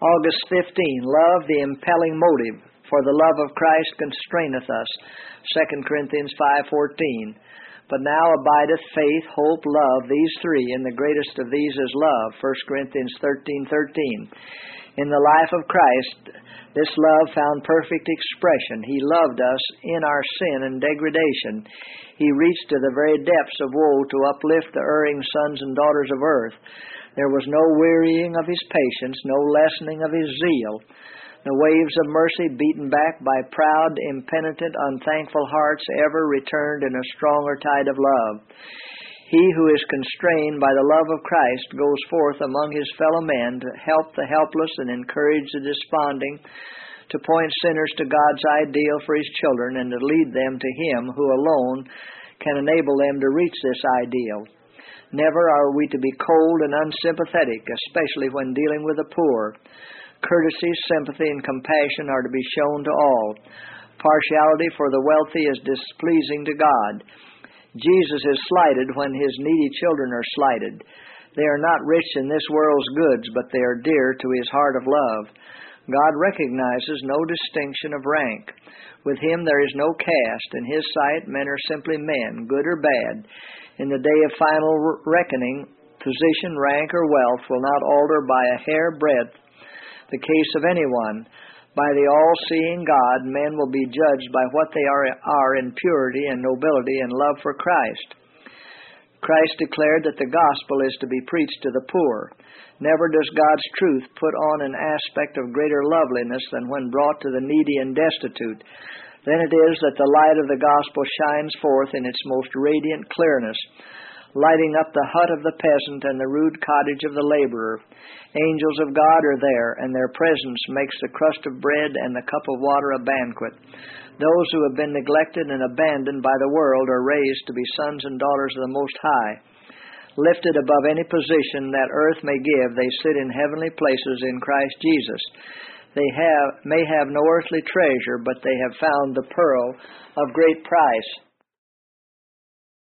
August 15, love the impelling motive, for the love of Christ constraineth us. 2 Corinthians 5:14. But now abideth faith, hope, love, these three, and the greatest of these is love. 1 Corinthians 13:13. In the life of Christ, this love found perfect expression. He loved us in our sin and degradation. He reached to the very depths of woe to uplift the erring sons and daughters of earth. There was no wearying of His patience, no lessening of His zeal. The waves of mercy, beaten back by proud, impenitent, unthankful hearts, ever returned in a stronger tide of love. He who is constrained by the love of Christ goes forth among his fellow men to help the helpless and encourage the desponding, to point sinners to God's ideal for His children, and to lead them to Him who alone can enable them to reach this ideal. Never are we to be cold and unsympathetic, especially when dealing with the poor. Courtesy, sympathy, and compassion are to be shown to all. Partiality for the wealthy is displeasing to God. Jesus is slighted when His needy children are slighted. They are not rich in this world's goods, but they are dear to His heart of love. God recognizes no distinction of rank. With Him there is no caste. In His sight, men are simply men, good or bad. In the day of final reckoning, position, rank, or wealth will not alter by a hair breadth the case of anyone. By the all-seeing God, men will be judged by what they are in purity and nobility and love for Christ. Christ declared that the gospel is to be preached to the poor. Never does God's truth put on an aspect of greater loveliness than when brought to the needy and destitute. Then it is that the light of the gospel shines forth in its most radiant clearness, lighting up the hut of the peasant and the rude cottage of the laborer. Angels of God are there, and their presence makes the crust of bread and the cup of water a banquet. Those who have been neglected and abandoned by the world are raised to be sons and daughters of the Most High. Lifted above any position that earth may give, they sit in heavenly places in Christ Jesus. They may have no earthly treasure, but they have found the pearl of great price.